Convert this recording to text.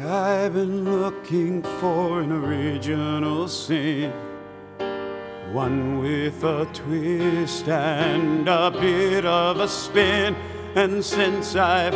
I've been looking for an original sin, one with a twist and a bit of a spin. And since I've